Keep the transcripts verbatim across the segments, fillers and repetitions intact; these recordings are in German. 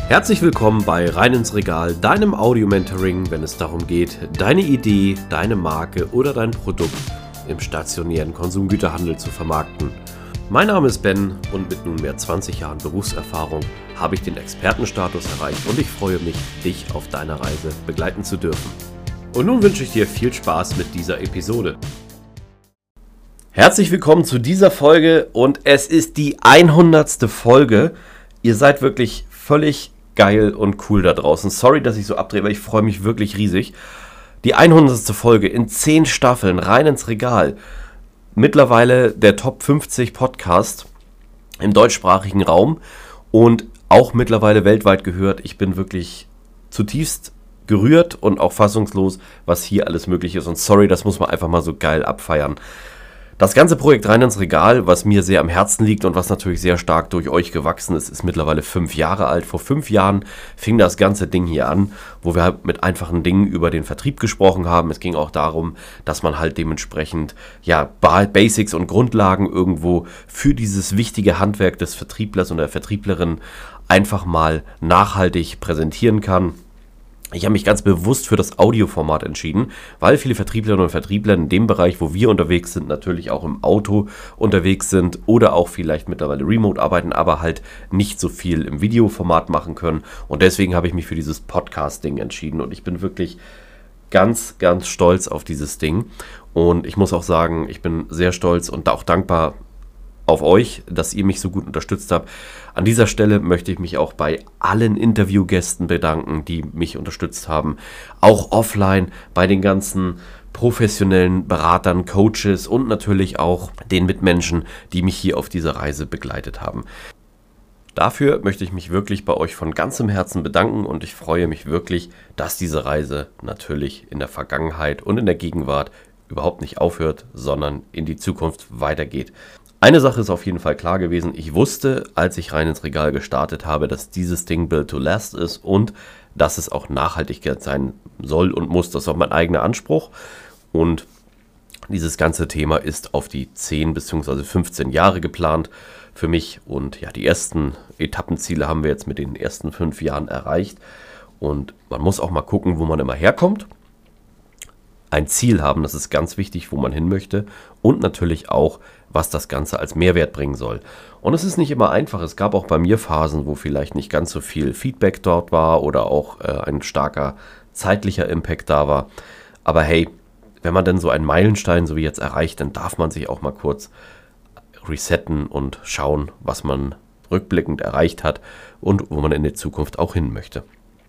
Herzlich willkommen bei Rein ins Regal, deinem Audio-Mentoring, wenn es darum geht, deine Idee, deine Marke oder dein Produkt im stationären Konsumgüterhandel zu vermarkten. Mein Name ist Ben und mit nunmehr zwanzig Jahren Berufserfahrung habe ich den Expertenstatus erreicht und ich freue mich, dich auf deiner Reise begleiten zu dürfen. Und nun wünsche ich dir viel Spaß mit dieser Episode. Herzlich willkommen zu dieser Folge und es ist die hundertste Folge. Ihr seid wirklich völlig geil und cool da draußen. Sorry, dass ich so abdrehe, aber ich freue mich wirklich riesig. Die hundertste Folge in zehn Staffeln, rein ins Regal. Mittlerweile der Top fünfzig Podcast im deutschsprachigen Raum und auch mittlerweile weltweit gehört. Ich bin wirklich zutiefst gerührt und auch fassungslos, was hier alles möglich ist. Und sorry, das muss man einfach mal so geil abfeiern. Das ganze Projekt Rein ins Regal, was mir sehr am Herzen liegt und was natürlich sehr stark durch euch gewachsen ist, ist mittlerweile fünf Jahre alt. Vor fünf Jahren fing das ganze Ding hier an, wo wir halt mit einfachen Dingen über den Vertrieb gesprochen haben. Es ging auch darum, dass man halt dementsprechend ja Basics und Grundlagen irgendwo für dieses wichtige Handwerk des Vertrieblers und der Vertrieblerin einfach mal nachhaltig präsentieren kann. Ich habe mich ganz bewusst für das Audioformat entschieden, weil viele Vertrieblerinnen und Vertriebler in dem Bereich, wo wir unterwegs sind, natürlich auch im Auto unterwegs sind oder auch vielleicht mittlerweile remote arbeiten, aber halt nicht so viel im Videoformat machen können. Und deswegen habe ich mich für dieses Podcasting entschieden und ich bin wirklich ganz, ganz stolz auf dieses Ding. Und ich muss auch sagen, ich bin sehr stolz und auch dankbar auf euch, dass ihr mich so gut unterstützt habt. An dieser Stelle möchte ich mich auch bei allen Interviewgästen bedanken, die mich unterstützt haben. Auch offline bei den ganzen professionellen Beratern, Coaches und natürlich auch den Mitmenschen, die mich hier auf dieser Reise begleitet haben. Dafür möchte ich mich wirklich bei euch von ganzem Herzen bedanken und ich freue mich wirklich, dass diese Reise natürlich in der Vergangenheit und in der Gegenwart überhaupt nicht aufhört, sondern in die Zukunft weitergeht. Eine Sache ist auf jeden Fall klar gewesen, ich wusste, als ich Rein ins Regal gestartet habe, dass dieses Ding built to last ist und dass es auch Nachhaltigkeit sein soll und muss. Das ist auch mein eigener Anspruch und dieses ganze Thema ist auf die zehn bzw. fünfzehn Jahre geplant für mich und ja, die ersten Etappenziele haben wir jetzt mit den ersten fünf Jahren erreicht und man muss auch mal gucken, wo man immer herkommt. Ein Ziel haben, das ist ganz wichtig, wo man hin möchte und natürlich auch, was das Ganze als Mehrwert bringen soll. Und es ist nicht immer einfach, es gab auch bei mir Phasen, wo vielleicht nicht ganz so viel Feedback dort war oder auch äh, ein starker zeitlicher Impact da war. Aber hey, wenn man denn so einen Meilenstein so wie jetzt erreicht, dann darf man sich auch mal kurz resetten und schauen, was man rückblickend erreicht hat und wo man in der Zukunft auch hin möchte.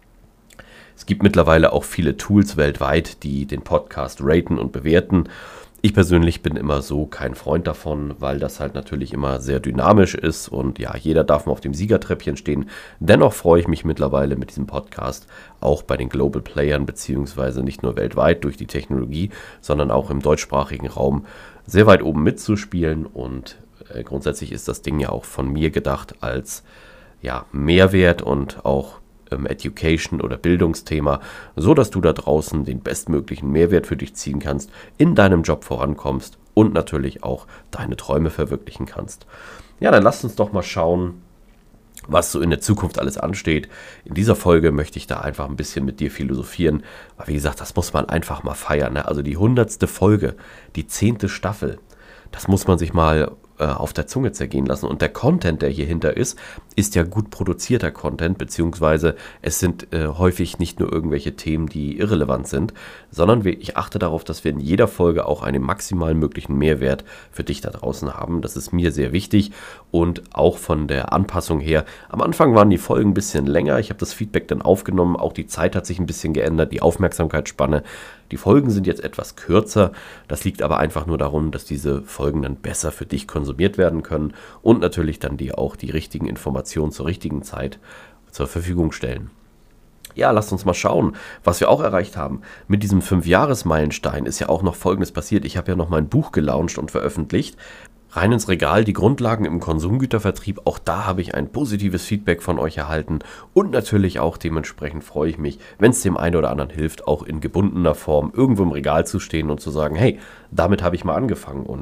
Es gibt mittlerweile auch viele Tools weltweit, die den Podcast raten und bewerten. Ich persönlich bin immer so kein Freund davon, weil das halt natürlich immer sehr dynamisch ist und ja, jeder darf mal auf dem Siegertreppchen stehen. Dennoch freue ich mich mittlerweile mit diesem Podcast auch bei den Global Playern beziehungsweise nicht nur weltweit durch die Technologie, sondern auch im deutschsprachigen Raum sehr weit oben mitzuspielen und äh, grundsätzlich ist das Ding ja auch von mir gedacht als ja, Mehrwert und auch Education oder Bildungsthema, so dass du da draußen den bestmöglichen Mehrwert für dich ziehen kannst, in deinem Job vorankommst und natürlich auch deine Träume verwirklichen kannst. Ja, dann lasst uns doch mal schauen, was so in der Zukunft alles ansteht. In dieser Folge möchte ich da einfach ein bisschen mit dir philosophieren, weil wie gesagt, das muss man einfach mal feiern, ne? Also die hundertste Folge, die zehnte Staffel, das muss man sich mal auf der Zunge zergehen lassen. Und der Content, der hier hinter ist, ist ja gut produzierter Content, beziehungsweise es sind äh, häufig nicht nur irgendwelche Themen, die irrelevant sind, sondern wir, ich achte darauf, dass wir in jeder Folge auch einen maximal möglichen Mehrwert für dich da draußen haben. Das ist mir sehr wichtig und auch von der Anpassung her. Am Anfang waren die Folgen ein bisschen länger. Ich habe das Feedback dann aufgenommen. Auch die Zeit hat sich ein bisschen geändert, die Aufmerksamkeitsspanne. Die Folgen sind jetzt etwas kürzer. Das liegt aber einfach nur darum, dass diese Folgen dann besser für dich konsumiert werden können und natürlich dann dir auch die richtigen Informationen zur richtigen Zeit zur Verfügung stellen. Ja, lasst uns mal schauen, was wir auch erreicht haben. Mit diesem fünf-Jahres-Meilenstein ist ja auch noch Folgendes passiert. Ich habe ja noch mein Buch gelauncht und veröffentlicht. Rein ins Regal, die Grundlagen im Konsumgütervertrieb. Auch da habe ich ein positives Feedback von euch erhalten. Und natürlich auch dementsprechend freue ich mich, wenn es dem einen oder anderen hilft, auch in gebundener Form irgendwo im Regal zu stehen und zu sagen, hey, damit habe ich mal angefangen und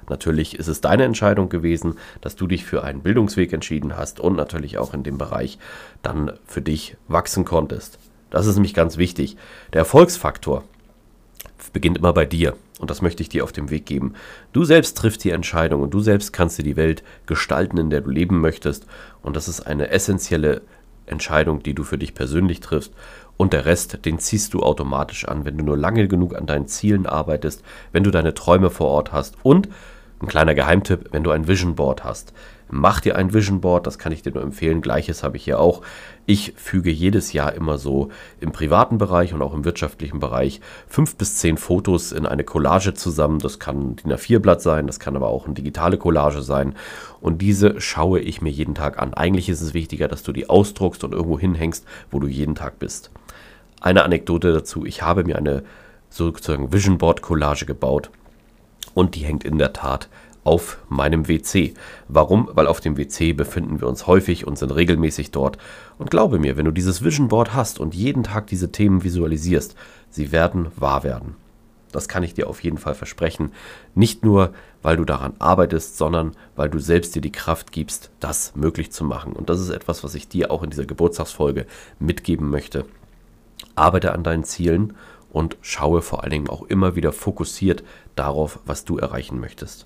natürlich ist es deine Entscheidung gewesen, dass du dich für einen Bildungsweg entschieden hast und natürlich auch in dem Bereich dann für dich wachsen konntest. Das ist nämlich ganz wichtig. Der Erfolgsfaktor beginnt immer bei dir und das möchte ich dir auf dem Weg geben. Du selbst triffst die Entscheidung und du selbst kannst dir die Welt gestalten, in der du leben möchtest, und das ist eine essentielle Entscheidung, die du für dich persönlich triffst, und der Rest, den ziehst du automatisch an, wenn du nur lange genug an deinen Zielen arbeitest, wenn du deine Träume vor Ort hast und, ein kleiner Geheimtipp, wenn du ein Vision Board hast. Mach dir ein Vision Board, das kann ich dir nur empfehlen. Gleiches habe ich hier auch. Ich füge jedes Jahr immer so im privaten Bereich und auch im wirtschaftlichen Bereich fünf bis zehn Fotos in eine Collage zusammen. Das kann ein D I N A vier Blatt sein, das kann aber auch eine digitale Collage sein. Und diese schaue ich mir jeden Tag an. Eigentlich ist es wichtiger, dass du die ausdruckst und irgendwo hinhängst, wo du jeden Tag bist. Eine Anekdote dazu: Ich habe mir eine sozusagen Vision Board Collage gebaut und die hängt in der Tat auf meinem W C. Warum? Weil auf dem W C befinden wir uns häufig und sind regelmäßig dort. Und glaube mir, wenn du dieses Vision Board hast und jeden Tag diese Themen visualisierst, sie werden wahr werden. Das kann ich dir auf jeden Fall versprechen. Nicht nur, weil du daran arbeitest, sondern weil du selbst dir die Kraft gibst, das möglich zu machen. Und das ist etwas, was ich dir auch in dieser Geburtstagsfolge mitgeben möchte. Arbeite an deinen Zielen und schaue vor allen Dingen auch immer wieder fokussiert darauf, was du erreichen möchtest.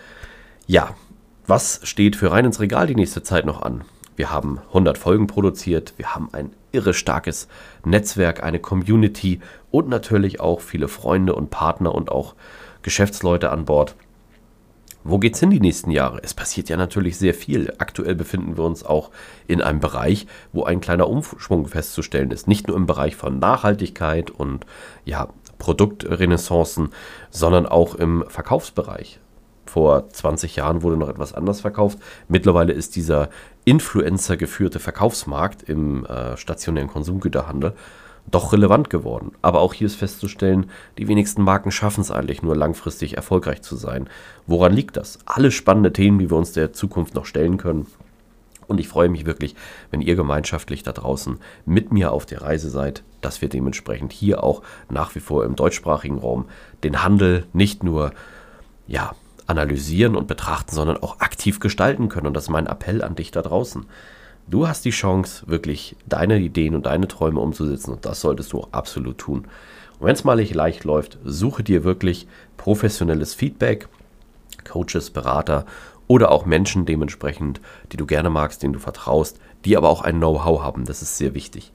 Ja, was steht für Rein ins Regal die nächste Zeit noch an? Wir haben hundert Folgen produziert, wir haben ein irre starkes Netzwerk, eine Community und natürlich auch viele Freunde und Partner und auch Geschäftsleute an Bord. Wo geht's hin die nächsten Jahre? Es passiert ja natürlich sehr viel. Aktuell befinden wir uns auch in einem Bereich, wo ein kleiner Umschwung festzustellen ist. Nicht nur im Bereich von Nachhaltigkeit und ja, Produktrenaissancen, sondern auch im Verkaufsbereich. Vor zwanzig Jahren wurde noch etwas anders verkauft. Mittlerweile ist dieser Influencer-geführte Verkaufsmarkt im äh, stationären Konsumgüterhandel doch relevant geworden. Aber auch hier ist festzustellen, die wenigsten Marken schaffen es eigentlich nur langfristig erfolgreich zu sein. Woran liegt das? Alle spannende Themen, die wir uns der Zukunft noch stellen können. Und ich freue mich wirklich, wenn ihr gemeinschaftlich da draußen mit mir auf der Reise seid, dass wir dementsprechend hier auch nach wie vor im deutschsprachigen Raum den Handel nicht nur ja, analysieren und betrachten, sondern auch aktiv gestalten können. Und das ist mein Appell an dich da draußen. Du hast die Chance, wirklich deine Ideen und deine Träume umzusetzen, und das solltest du auch absolut tun. Und wenn es mal nicht leicht läuft, suche dir wirklich professionelles Feedback, Coaches, Berater oder auch Menschen dementsprechend, die du gerne magst, denen du vertraust, die aber auch ein Know-how haben. Das ist sehr wichtig.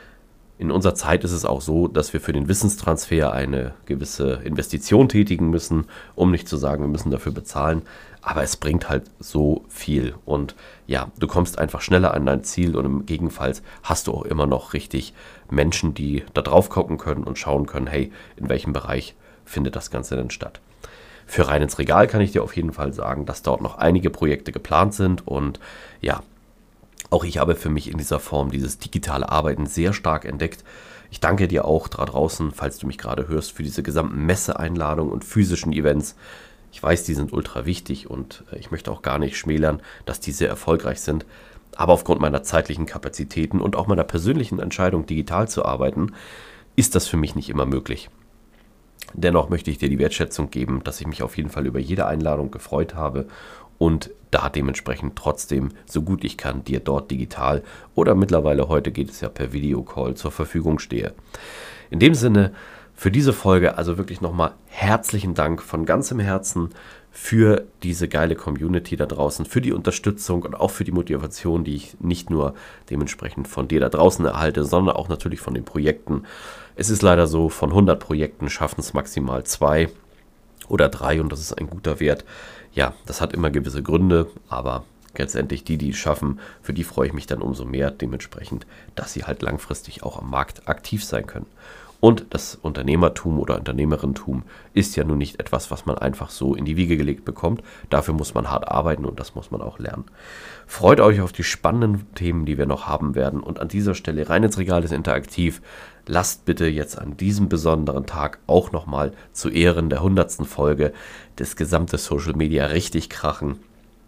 In unserer Zeit ist es auch so, dass wir für den Wissenstransfer eine gewisse Investition tätigen müssen, um nicht zu sagen, wir müssen dafür bezahlen. Aber es bringt halt so viel. Und ja, du kommst einfach schneller an dein Ziel und im Gegenfall hast du auch immer noch richtig Menschen, die da drauf gucken können und schauen können, hey, in welchem Bereich findet das Ganze denn statt. Für Rein ins Regal kann ich dir auf jeden Fall sagen, dass dort noch einige Projekte geplant sind und ja, auch ich habe für mich in dieser Form dieses digitale Arbeiten sehr stark entdeckt. Ich danke dir auch da draußen, falls du mich gerade hörst, für diese gesamten Messeeinladungen und physischen Events. Ich weiß, die sind ultra wichtig und ich möchte auch gar nicht schmälern, dass die sehr erfolgreich sind. Aber aufgrund meiner zeitlichen Kapazitäten und auch meiner persönlichen Entscheidung, digital zu arbeiten, ist das für mich nicht immer möglich. Dennoch möchte ich dir die Wertschätzung geben, dass ich mich auf jeden Fall über jede Einladung gefreut habe und da dementsprechend trotzdem, so gut ich kann, dir dort digital oder mittlerweile heute geht es ja per Videocall zur Verfügung stehe. In dem Sinne, für diese Folge also wirklich nochmal herzlichen Dank von ganzem Herzen für diese geile Community da draußen, für die Unterstützung und auch für die Motivation, die ich nicht nur dementsprechend von dir da draußen erhalte, sondern auch natürlich von den Projekten. Es ist leider so, von hundert Projekten schaffen es maximal zwei oder drei und das ist ein guter Wert. Ja, das hat immer gewisse Gründe, aber letztendlich die, die es schaffen, für die freue ich mich dann umso mehr dementsprechend, dass sie halt langfristig auch am Markt aktiv sein können. Und das Unternehmertum oder Unternehmerinnentum ist ja nun nicht etwas, was man einfach so in die Wiege gelegt bekommt. Dafür muss man hart arbeiten und das muss man auch lernen. Freut euch auf die spannenden Themen, die wir noch haben werden. Und an dieser Stelle, Rein ins Regal ist interaktiv. Lasst bitte jetzt an diesem besonderen Tag auch nochmal zu Ehren der hundertsten Folge das gesamte Social Media richtig krachen.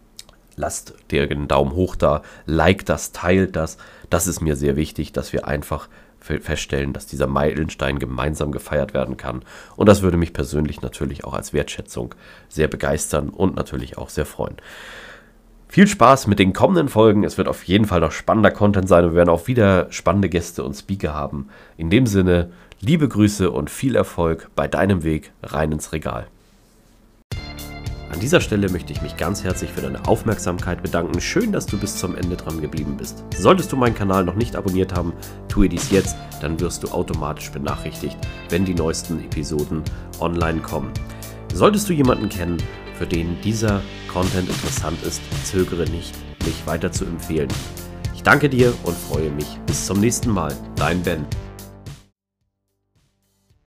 Lasst dir einen Daumen hoch da, liked das, teilt das. Das ist mir sehr wichtig, dass wir einfach feststellen, dass dieser Meilenstein gemeinsam gefeiert werden kann. Und das würde mich persönlich natürlich auch als Wertschätzung sehr begeistern und natürlich auch sehr freuen. Viel Spaß mit den kommenden Folgen. Es wird auf jeden Fall noch spannender Content sein. Wir werden auch wieder spannende Gäste und Speaker haben. In dem Sinne, liebe Grüße und viel Erfolg bei deinem Weg rein ins Regal. An dieser Stelle möchte ich mich ganz herzlich für deine Aufmerksamkeit bedanken. Schön, dass du bis zum Ende dran geblieben bist. Solltest du meinen Kanal noch nicht abonniert haben, tue dies jetzt, dann wirst du automatisch benachrichtigt, wenn die neuesten Episoden online kommen. Solltest du jemanden kennen, für den dieser Content interessant ist, zögere nicht, mich weiter zu empfehlen. Ich danke dir und freue mich. Bis zum nächsten Mal. Dein Ben.